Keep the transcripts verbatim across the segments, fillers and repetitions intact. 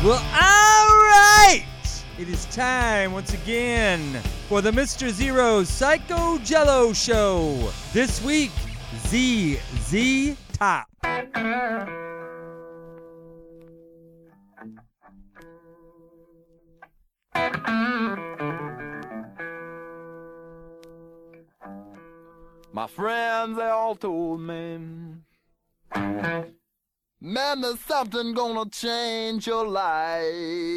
Well, all right! It is time once again for the Mister Zero Psycho Jello Show. This week, Z Z Top. My friends, they all told me, man, there's something gonna change your life.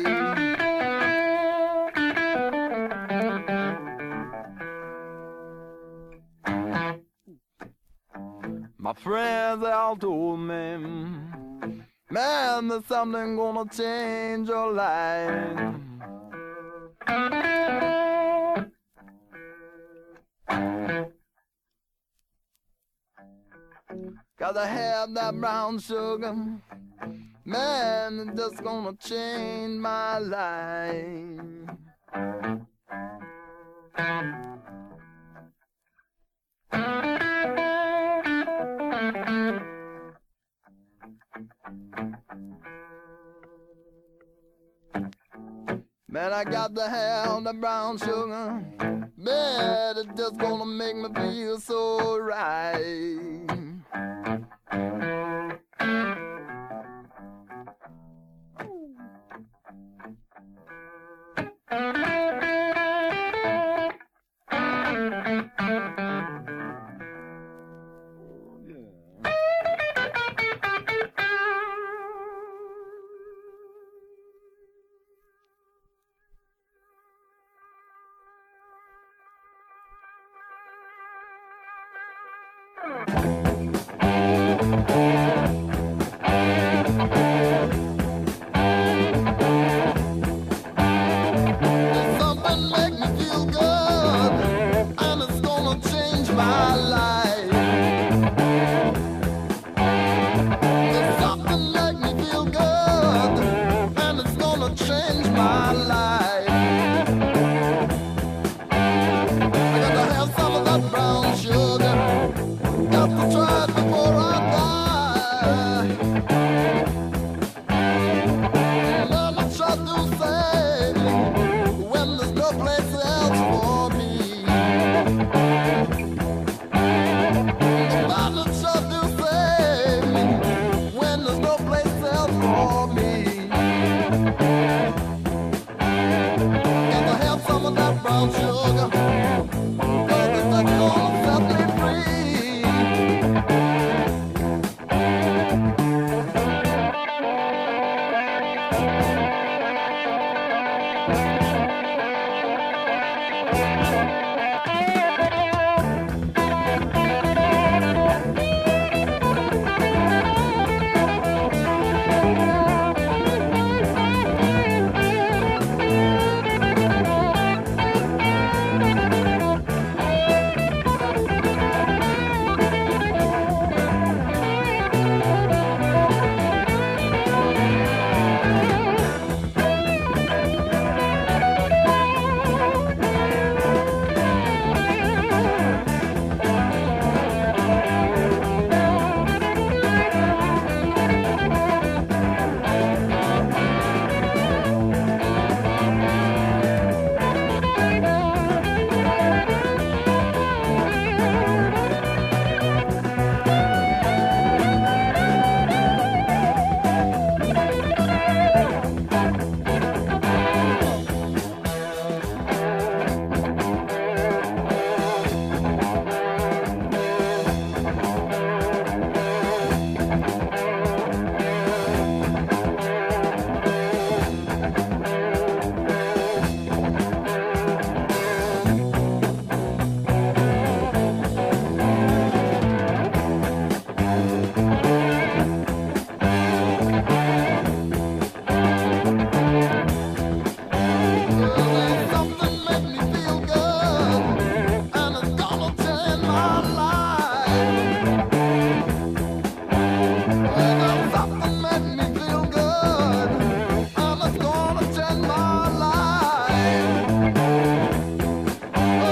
My friends, they all told me, man, there's something gonna change your life. Gotta have that brown sugar, man, it's just gonna change my life. Man, I got to have the brown sugar, man, it's just gonna make me feel so right.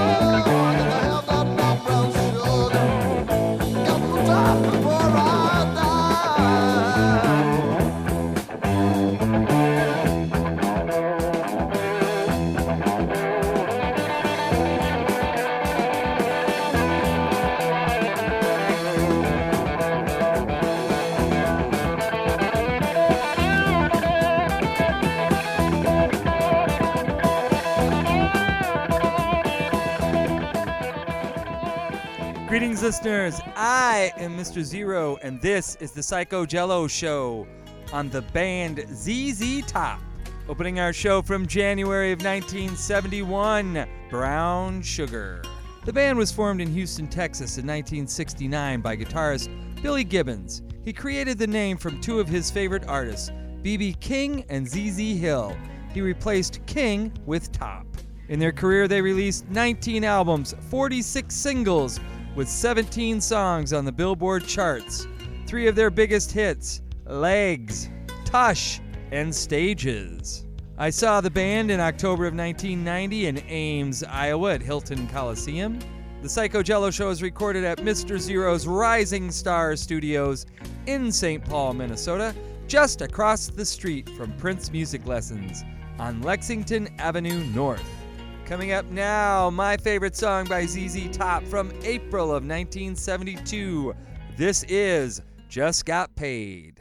Before I Greetings, listeners. I am Mister Zero, and this is the Psycho Jello Show on the band Z Z Top. Opening our show from January of nineteen seventy-one, Brown Sugar. The band was formed in Houston, Texas in nineteen sixty-nine by guitarist Billy Gibbons. He created the name from two of his favorite artists, B B King and Z Z Hill. He replaced King with Top. In their career, they released nineteen albums, forty-six singles, with seventeen songs on the Billboard charts. Three of their biggest hits, Legs, Tush, and Stages. I saw the band in October of nineteen ninety in Ames, Iowa at Hilton Coliseum. The Psycho Jello Show is recorded at Mister Zero's Rising Star Studios in Saint Paul, Minnesota, just across the street from Prince Music Lessons on Lexington Avenue North. Coming up now, my favorite song by Z Z Top from April of nineteen seventy-two. This is Just Got Paid.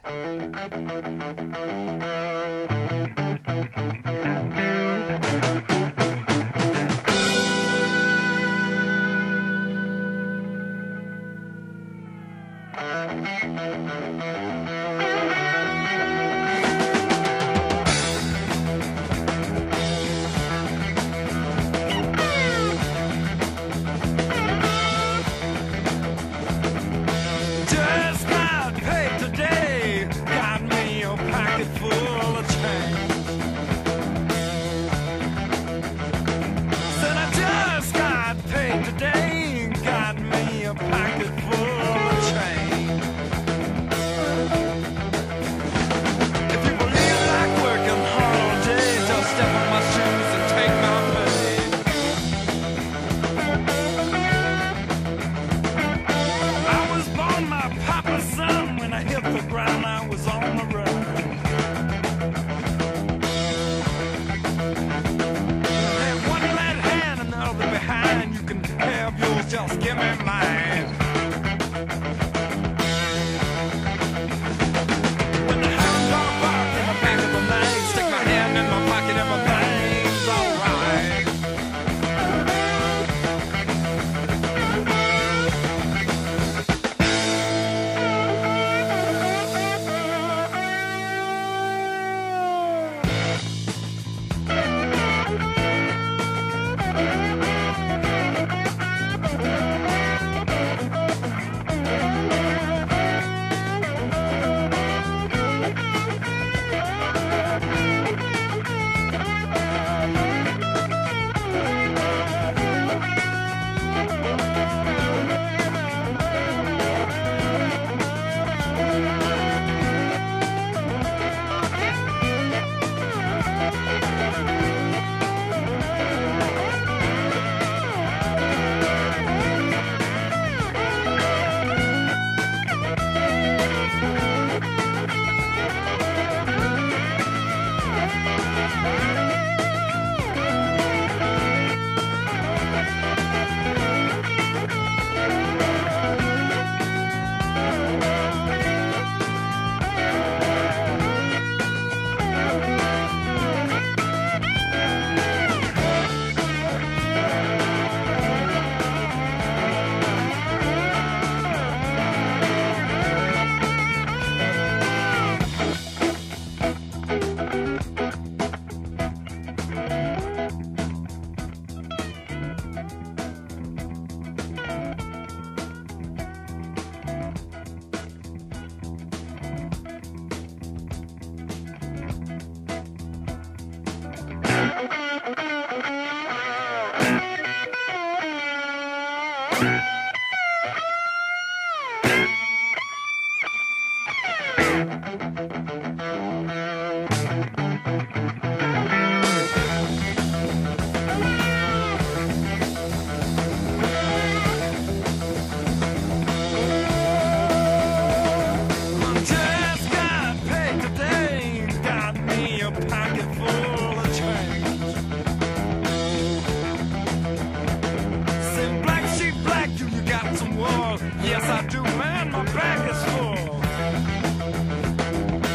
Yes, I do, man, my back is full.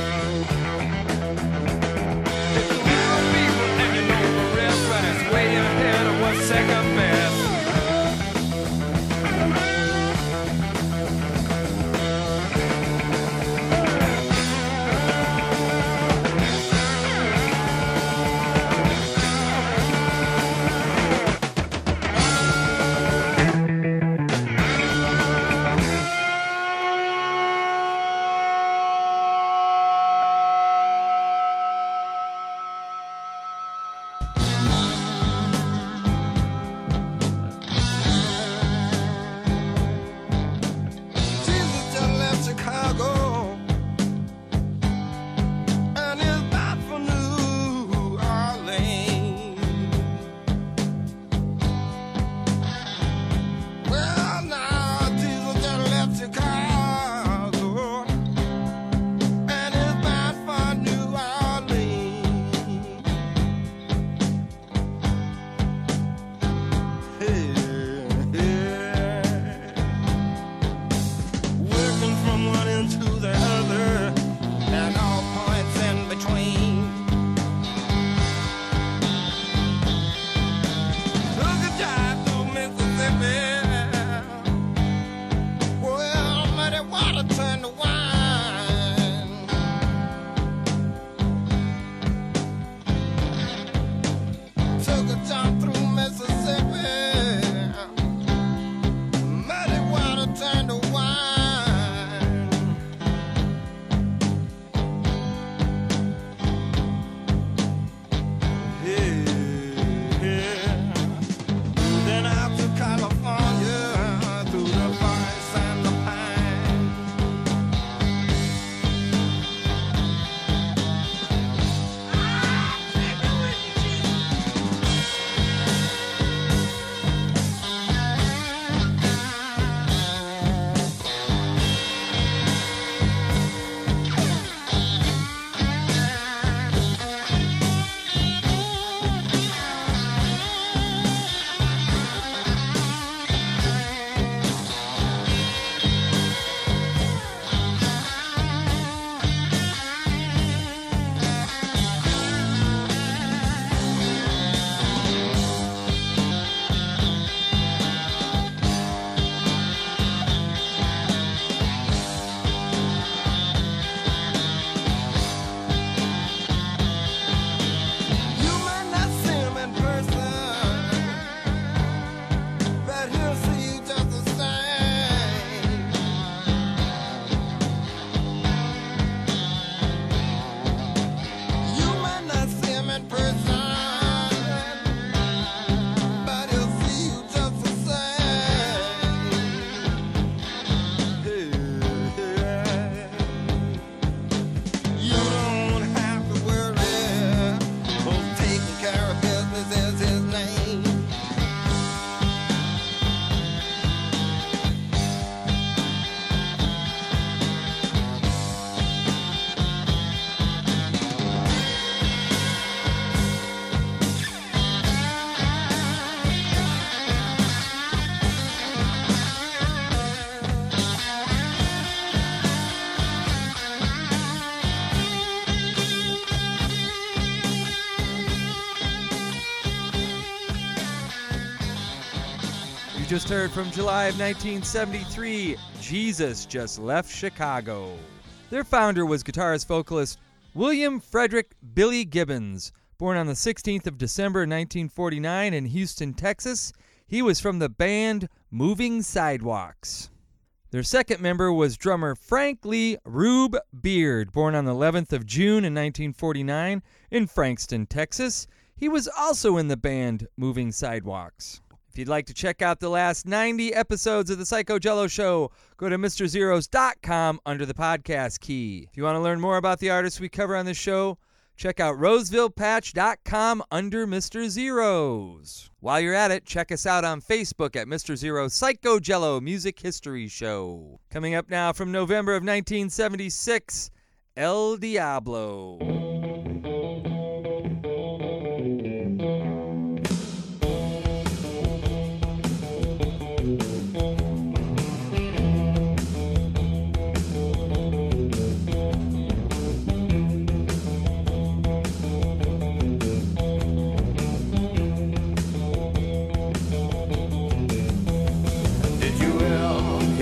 just heard from July of nineteen seventy-three, Jesus Just Left Chicago. Their founder was guitarist vocalist William Frederick Billy Gibbons. Born on the sixteenth of December nineteen forty-nine in Houston, Texas, he was from the band Moving Sidewalks. Their second member was drummer Frank Lee Rube Beard, born on the eleventh of June in nineteen forty-nine in Frankston, Texas. He was also in the band Moving Sidewalks. If you'd like to check out the last ninety episodes of the Psycho Jello Show, go to Mr Zeros dot com under the podcast key. If you want to learn more about the artists we cover on this show, check out Roseville Patch dot com under Mister Zeros. While you're at it, check us out on Facebook at Mister Zero's Psycho Jello Music History Show. Coming up now from November of nineteen seventy-six, El Diablo.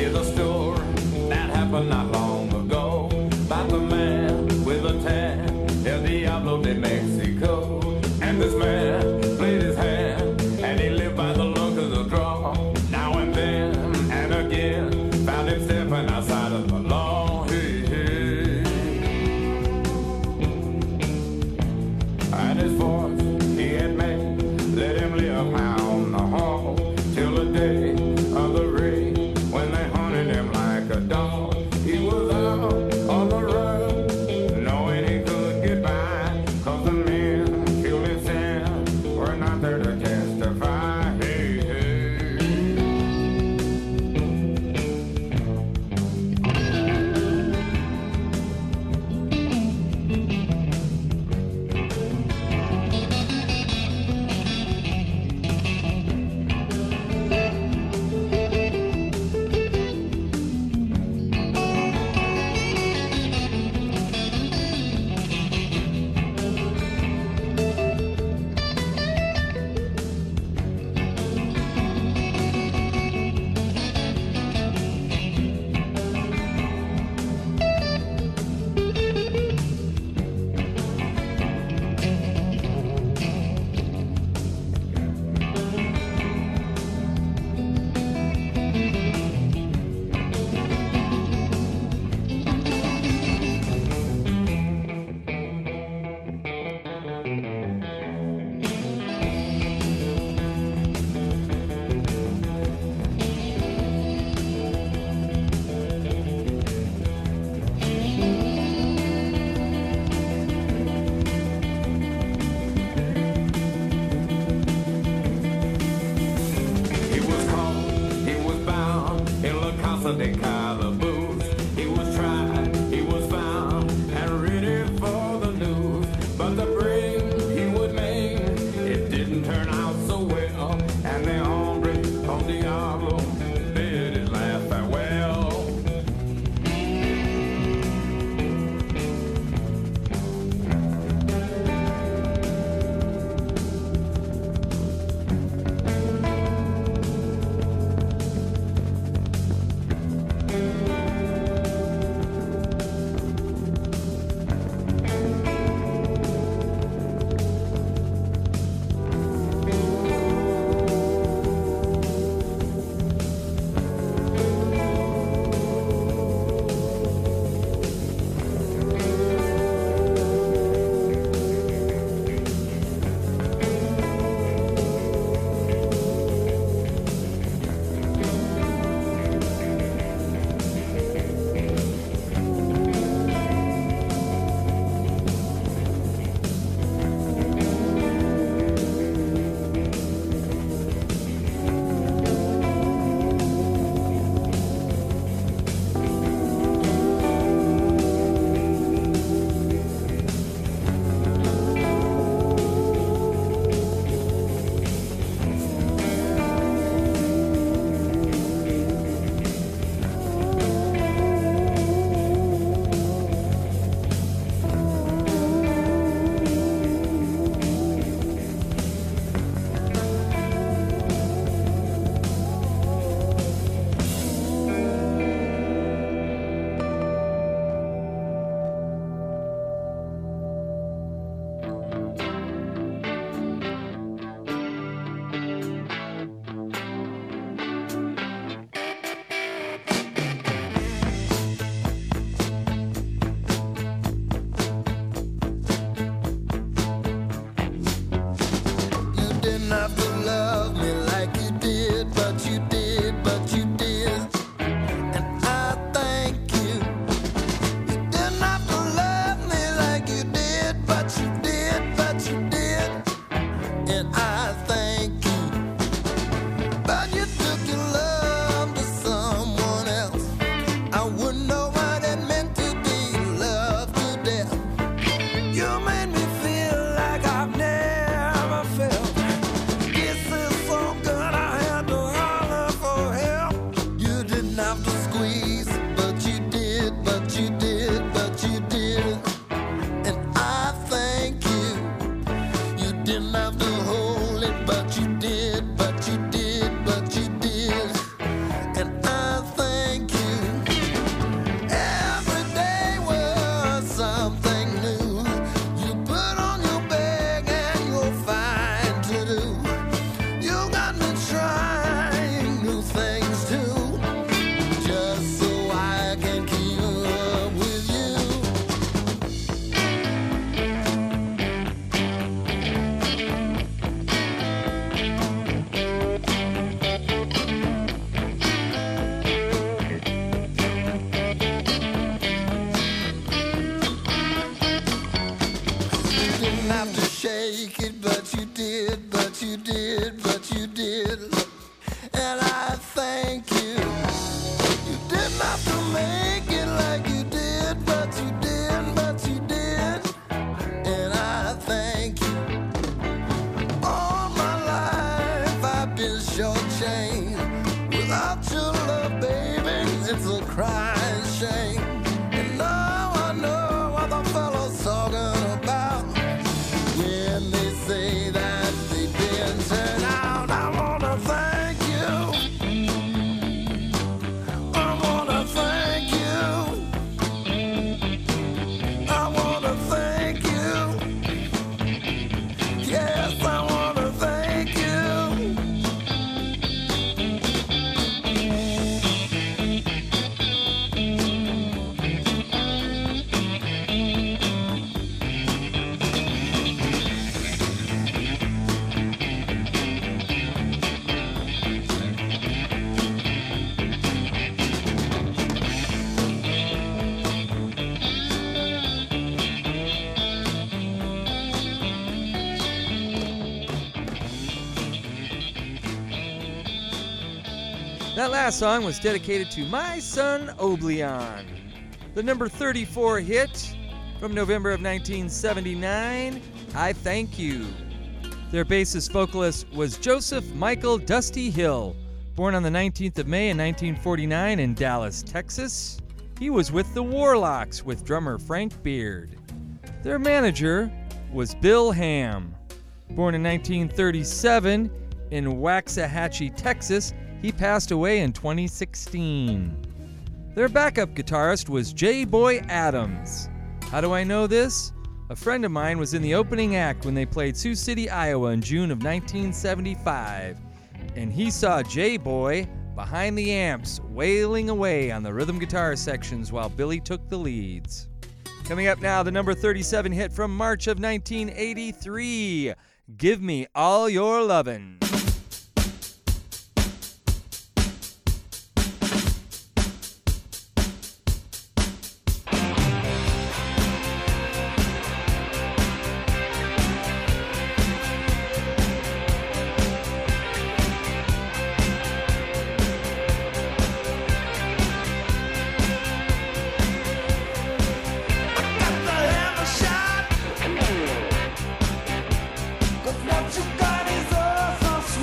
Not long ago, about the man with a tan That last song was dedicated to my son Oblion. The number thirty-four hit from November of nineteen seventy-nine, I Thank You. Their bassist vocalist was Joseph Michael Dusty Hill, born on the nineteenth of May in nineteen forty-nine in Dallas, Texas. He was with the Warlocks with drummer Frank Beard. Their manager was Bill Ham. Born in nineteen thirty-seven in Waxahachie, Texas, he passed away in twenty sixteen. Their backup guitarist was J. Boy Adams. How do I know this? A friend of mine was in the opening act when they played Sioux City, Iowa in June of nineteen seventy-five, and he saw J. Boy behind the amps wailing away on the rhythm guitar sections while Billy took the leads. Coming up now, the number thirty-seven hit from March of nineteen eighty-three, Give Me All Your Lovin'. What you got is all so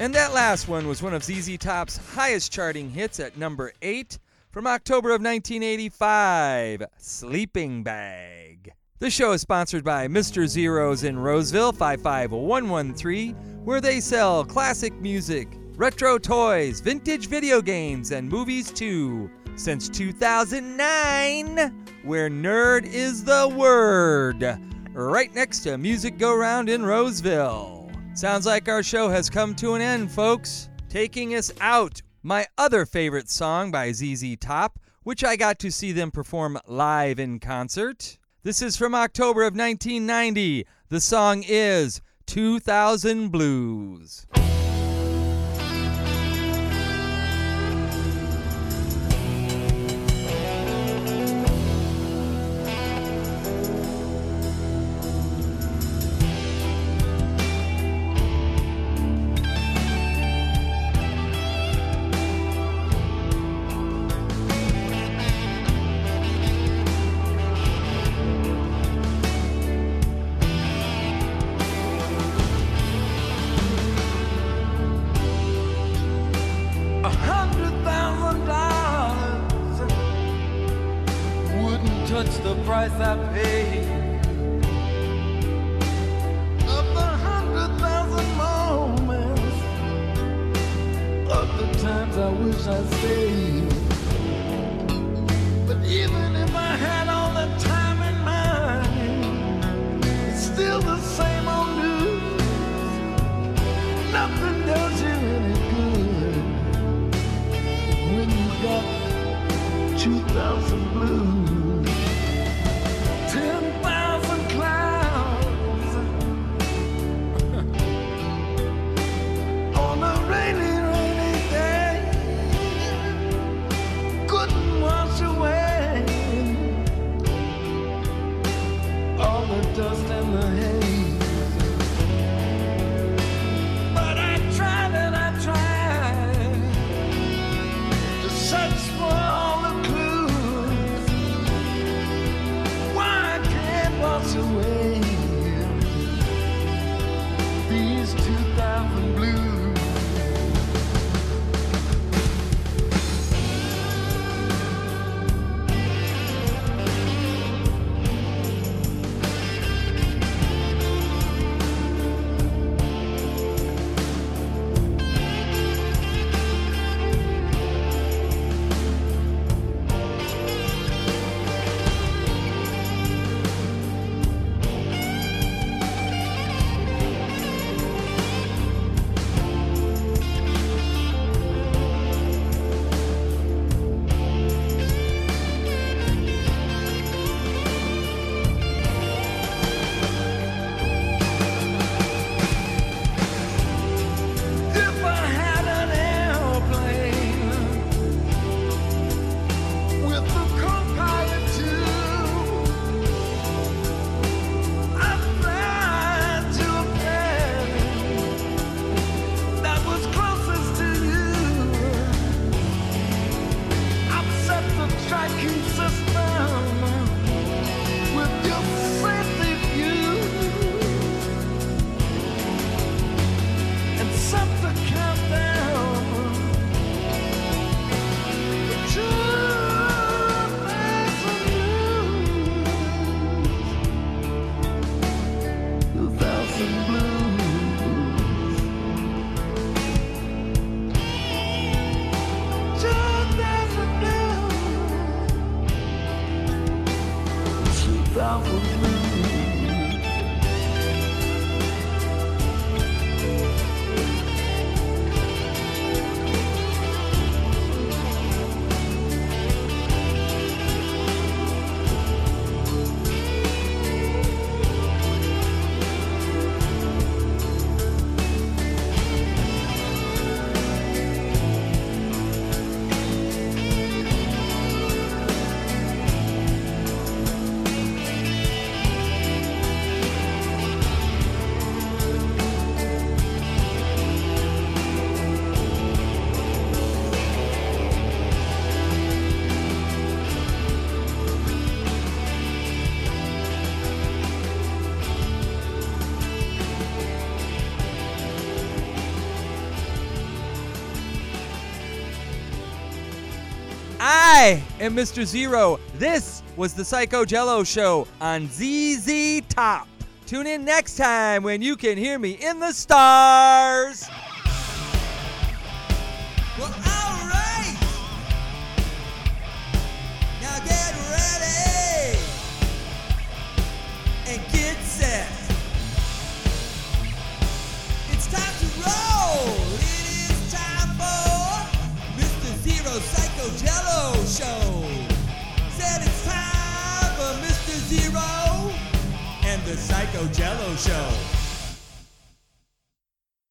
And that last one was one of Z Z Top's highest charting hits at number eight from October of nineteen eighty-five, Sleeping Bag. The show is sponsored by Mister Zeros in Roseville, five five one one three, where they sell classic music, retro toys, vintage video games, and movies too. Since two thousand nine, where nerd is the word. Right next to Music Go Round in Roseville. Sounds like our show has come to an end, folks. Taking us out, my other favorite song by Z Z Top, which I got to see them perform live in concert. This is from October of nineteen ninety. The song is two thousand Blues. Touch the price I paid of the hundred thousand moments of the times I wish I stayed. But even if I had all the time in mind, it's still the same old news. Nothing does you any good when you got two thousand blues. Ten thousand clouds on a rainy, rainy day couldn't wash away all the dust and the haze. But I tried and I tried to search for all the clues. Why I can't wash away these two thousand blues. I am Mister Zero. This was the Psycho Jello Show on Z Z Top. Tune in next time when you can hear me in the stars. Well, all right. Now get ready and get set. It's time to roll. It is time for Mister Zero Psycho Jello Show. Said it's time for Mister Zero and the Psycho Jello Show.